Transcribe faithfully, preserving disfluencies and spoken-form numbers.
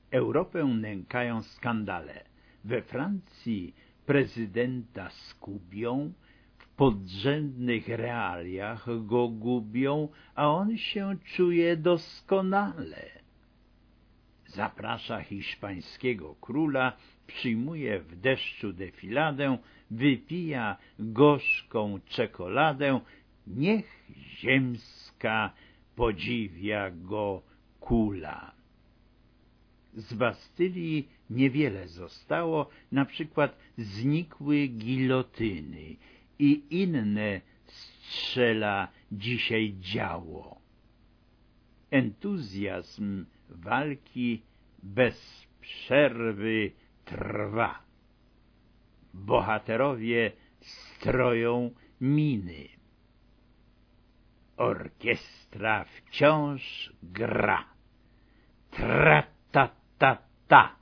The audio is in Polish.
Europę nękają skandale. We Francji prezydenta skubią, w podrzędnych realiach go gubią, a on się czuje doskonale. Zaprasza hiszpańskiego króla, przyjmuje w deszczu defiladę, wypija gorzką czekoladę, niech ziemska podziwia go kula. Z Bastylii niewiele zostało, na przykład znikły gilotyny i inne strzela dzisiaj działo. Entuzjazm walki bez przerwy trwa. Bohaterowie stroją miny. Orkiestra wciąż gra. Tra-ta-ta-ta.